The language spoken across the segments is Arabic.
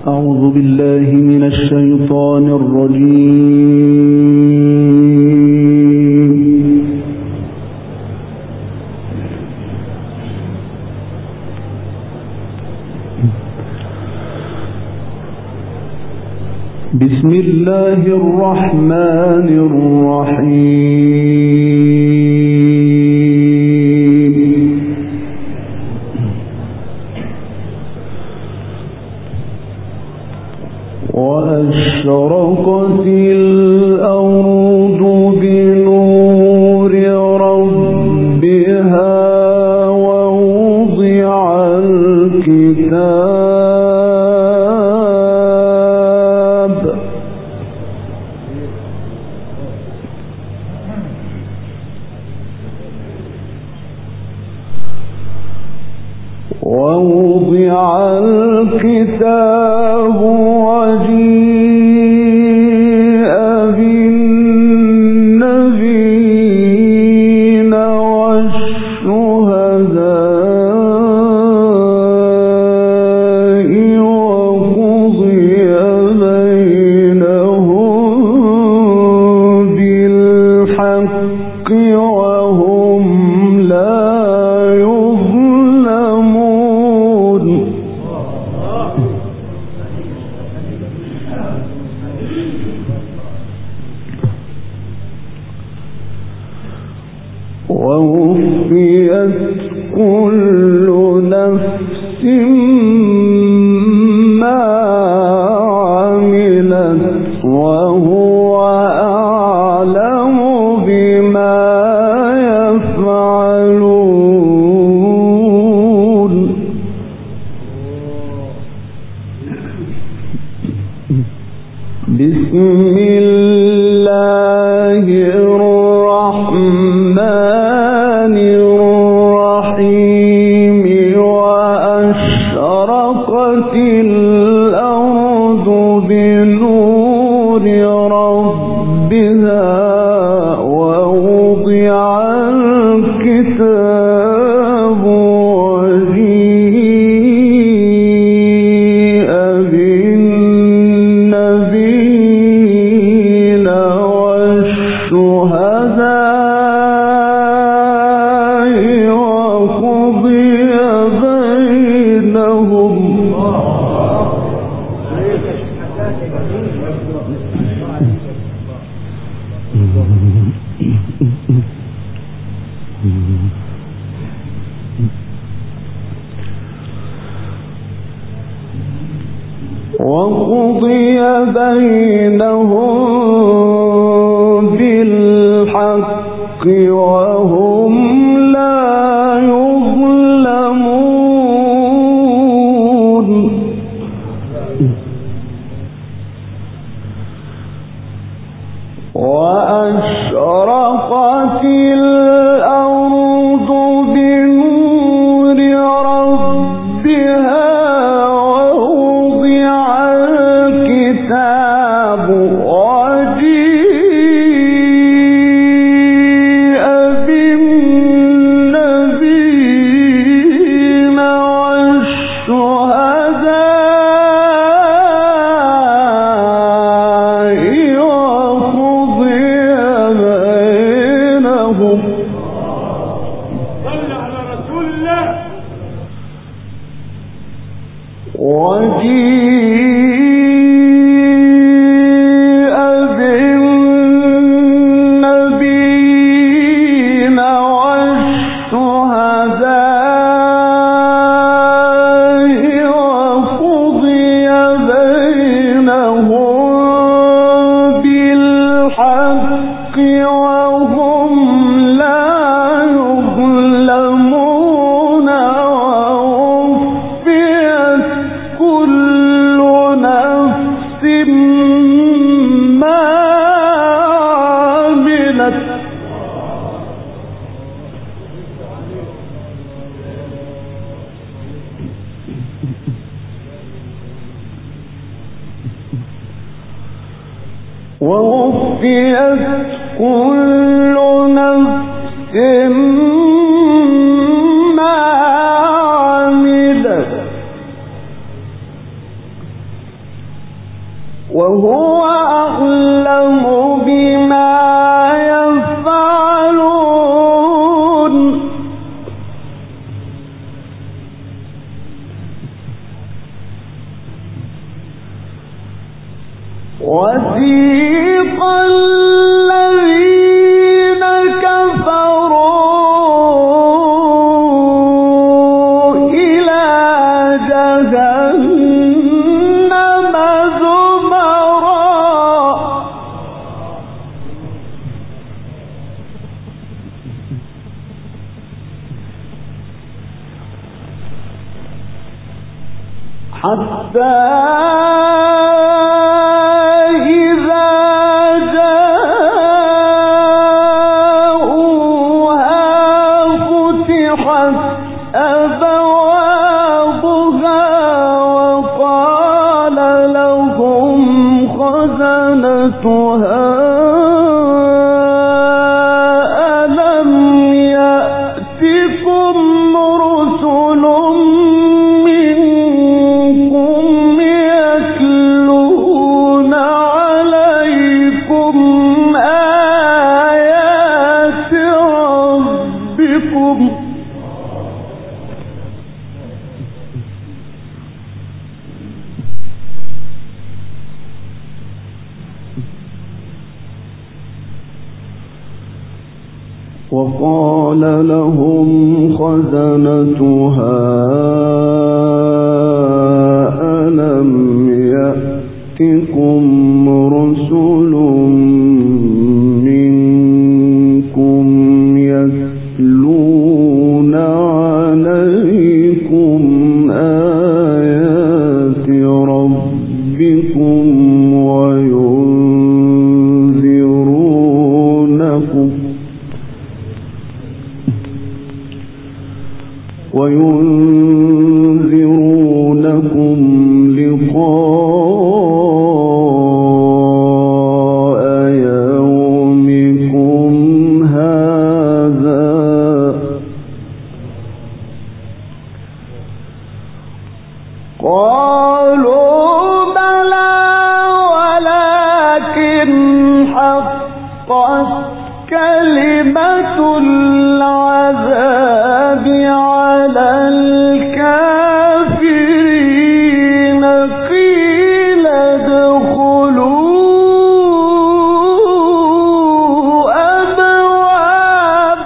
أعوذ بالله من الشيطان الرجيم. بسم الله الرحمن الرحيم. وأشرقت الأرض بنور ربها ووضع الكتاب وجيء بالنبيين والشهداء وقضي بينهم بالحق وهم لا يظلمون. ووفيت كل نفس ما عملت وهو أعلم بما يفعلون. بسم الله الرحمن الرحيم. وأشرقت الأرض بنور ربها ووضع الكتاب وجيء بالنبيين والشهداء وقضي بينهم بالحق وهم لا يظلمون. وأشرقت الأرض بنور ربها ووضع الكتاب وجيء بالنبيين والشهداء وقضي بينهم. صل على رسول الله. وجيء بالنبيين والشهداء وقضي بينهم بالحق وهم لا يظلمون. ووفيت كل نفس ما عملت ووفيت كل نفس ما عملت وهو أعلم بما يفعلون وثيق الذين كفروا إلى جهنم زمرا حتى ألم يأتكم رسل منكم يتلون عليكم آيات ربكم وقال لهم خزنتها ألم يأتكم رسل منكم يتلون عليكم آيات ربكم وينذرونكم لقاء يومكم هذا قالوا بلى ولكن حقت كلمة العذاب على الكافرين قيل ادخلوا أبواب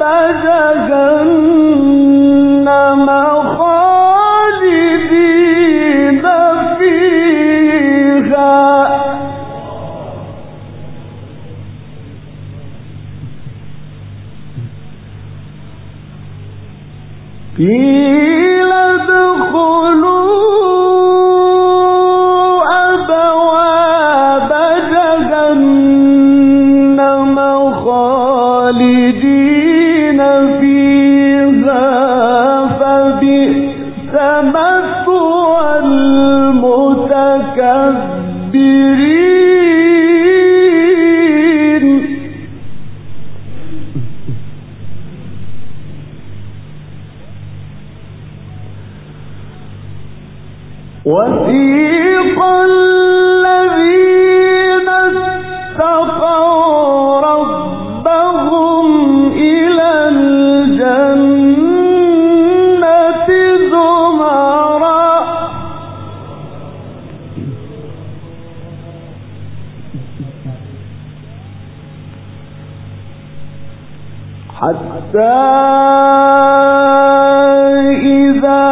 جهنم خالدين فيها قيل ادخلوا أبواب جهنم خالدين فيها فبئس مثوى المتكبرين وثيق الذين اتقوا ربهم إلى الجنة زمرا حتى إذا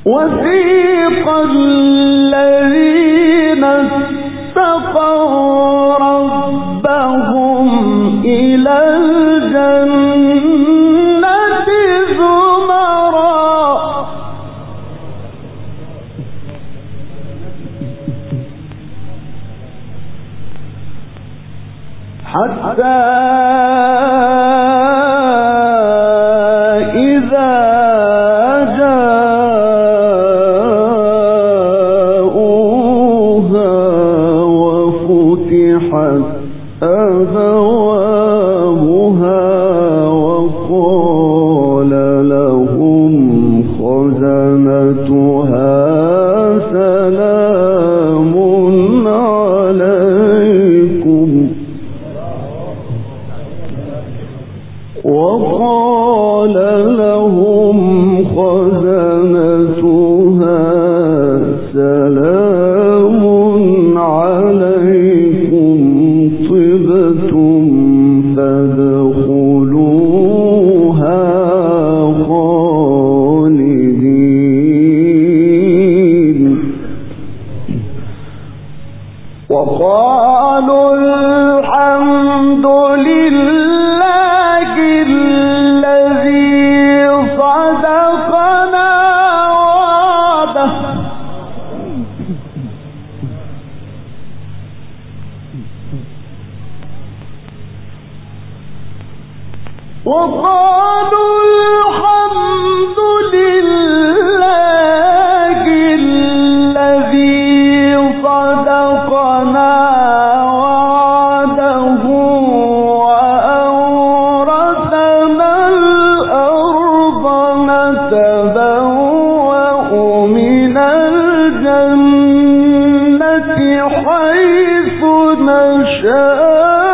وسيق الذين اتقوا ربهم إلى الجنة زمرا حتى وقال لهم خزنتها سلام عليكم طبتم فادخلوها خالدين وقالوا الحمد لله الذي صدقنا وعده وقالوا الحمد لله الذي صدقنا وعده وأورثنا الأرض نتبوأ من الجنة حيث نشاء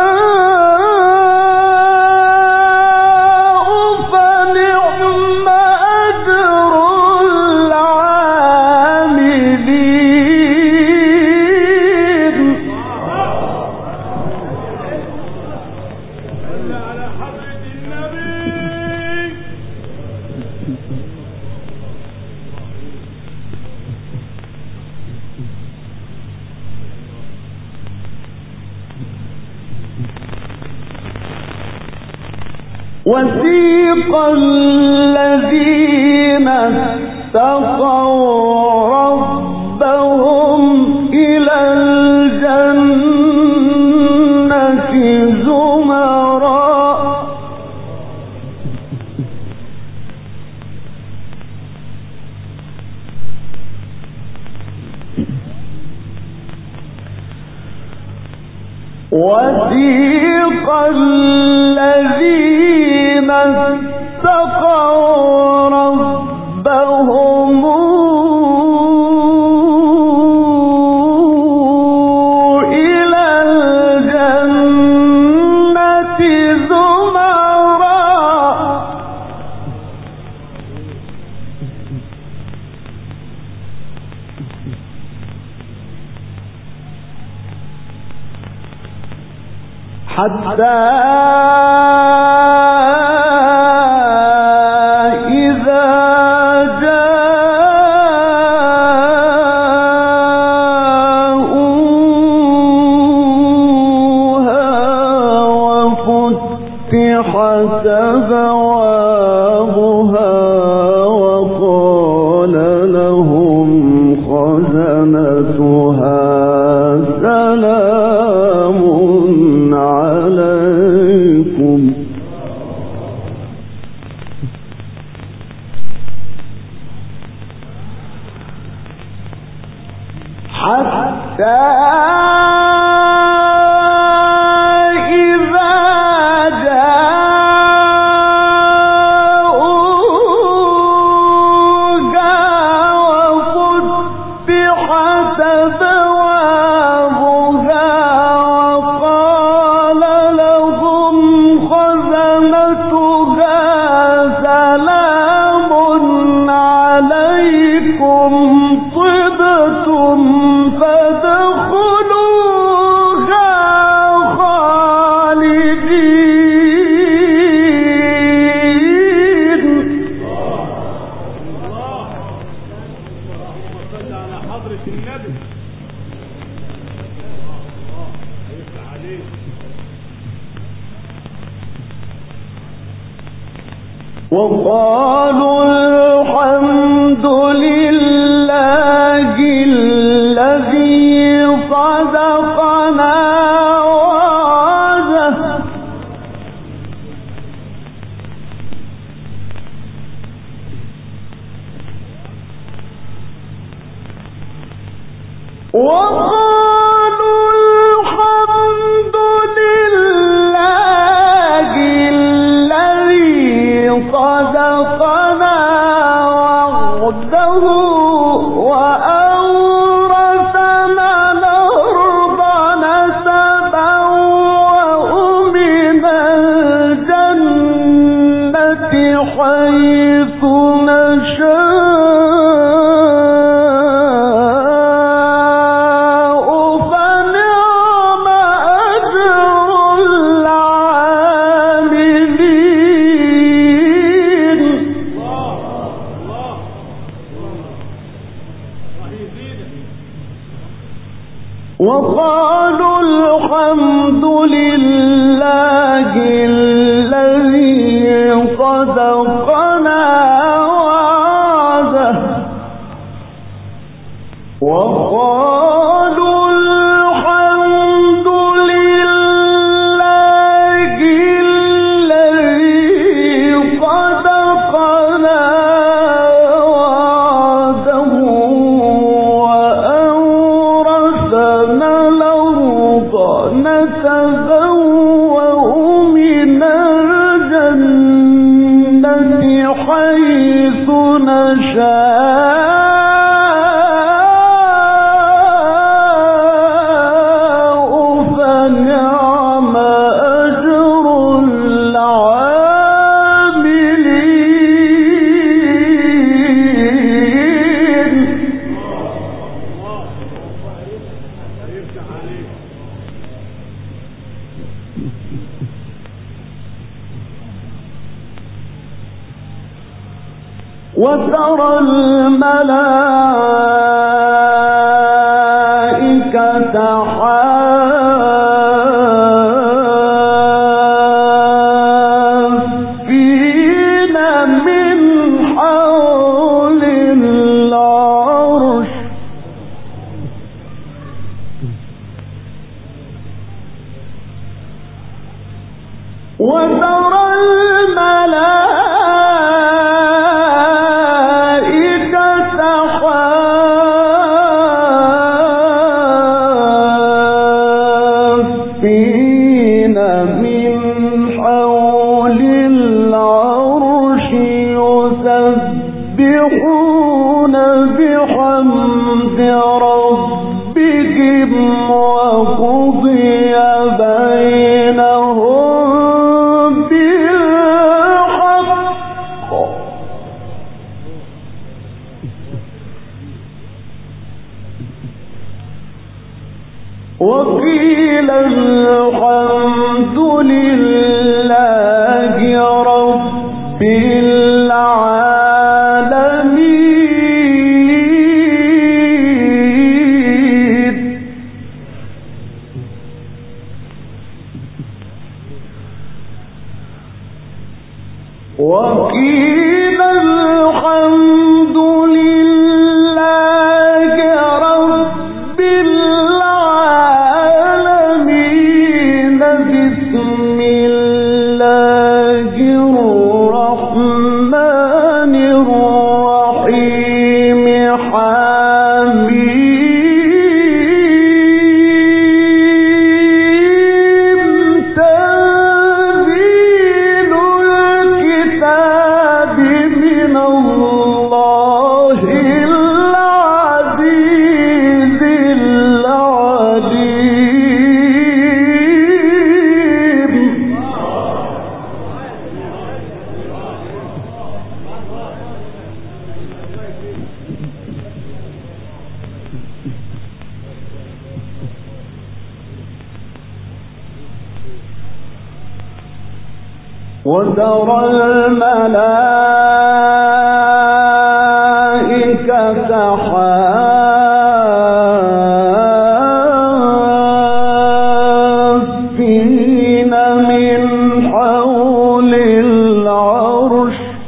وسيق الذين اتقوا ربهم إلى الجنة زمرا وسيق الذين اتقوا ربهم إلى الجنة زمرا حتى إذا جاءوها وفتحت أبوابها وقال لهم خزنتها سلام عليكم حتى إذا جاءوها وفتحت أبوابها وقال لهم خزنتها سلام عليكم طبتم فادخلوها وقالوا الحمد لله الذي صدقنا وعده وقالوا الحمد لله الذي صدقنا وعده وقالوا الحمد لله الذي صدقنا وعده وأورثنا الأرض نتبوأ من الجنة حيث نشاء وترى الملائكة حافين من حول العرش وترى يسبحون بحمد ربهم وقضي بينهم بالحق وقيل الحمد لله رب العالمين وقيل الحمد لله رب العالمين بسم الله الرحمن الرحيم حميم تنزيل الكتاب من الله العزيز العليم وترى الملائكة حافين من حول العرش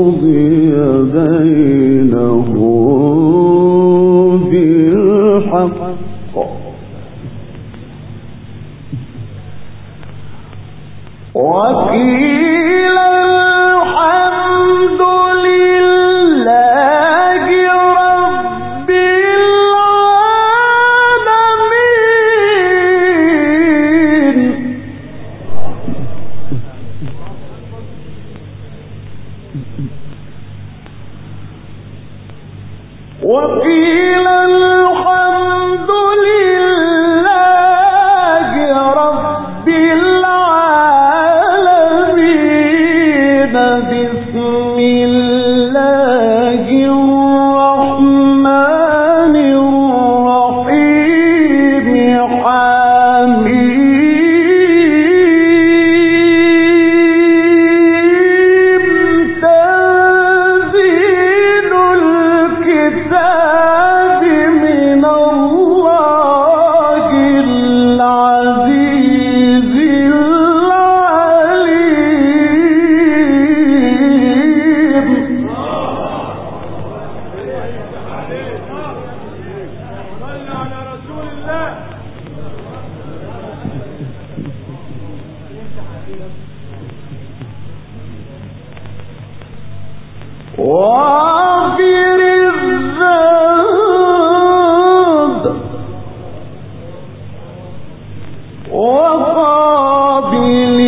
وقضي بينهم بالحق وقيل الحمد لله رب العالمين وقيل الحمد لله رب العالمين بسم الله الرحمن الرحيم حميم تنزيل الكتاب من الله العزيز العليم غافر الذنب وقابل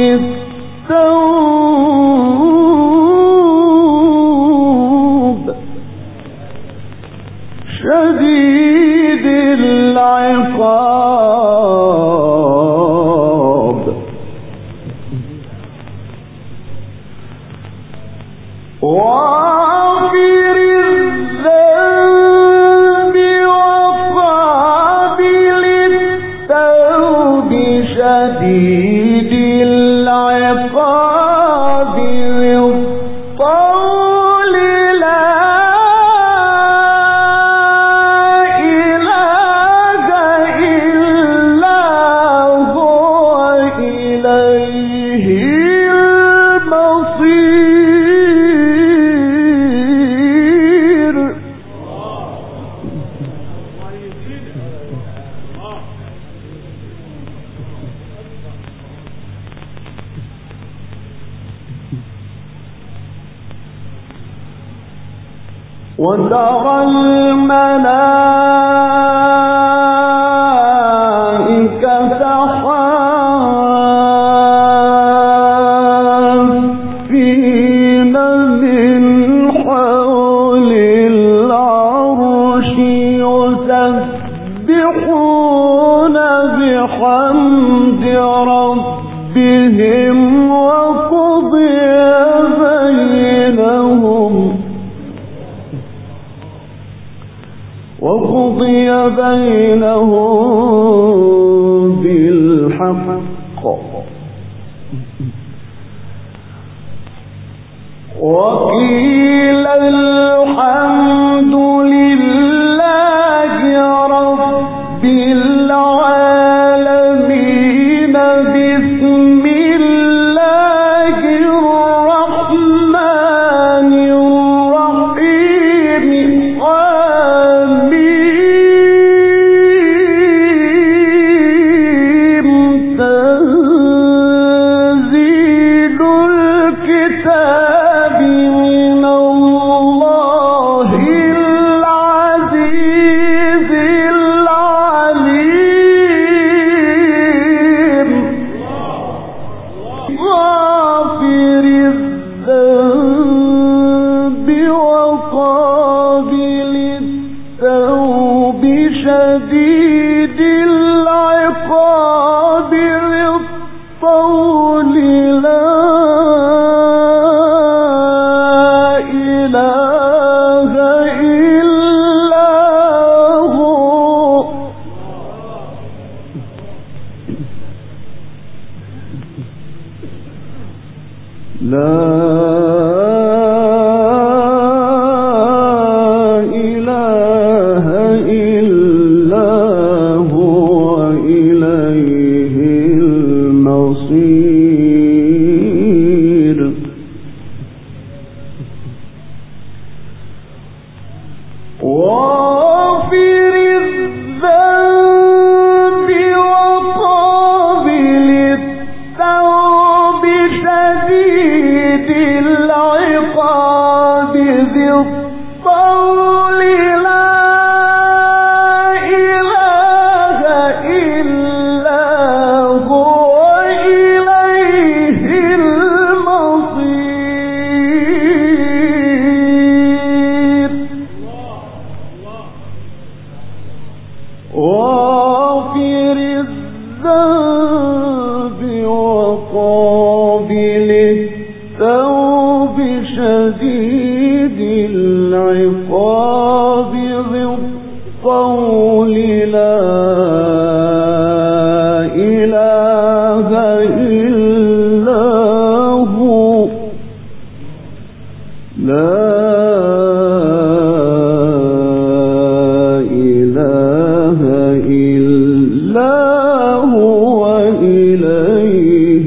التوب شديد العقاب غافر الذنب وقابل التوب شديد العقاب ذي الطول لا إله إلا هو إليه المصير وترى الملائكة حافين من حول العرش يسبحون بحمد ربهم وقضي بينهم بالحق وقيل الحمد لله رب العالمين بسم الله الرحمن الرحيم حميم تنزيل الكتاب من الله شديد العقاب ذي الطول لا إله إلا هو لا إله إلا هو إليه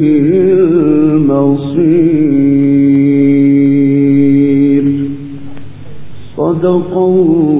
المصير. صدق الله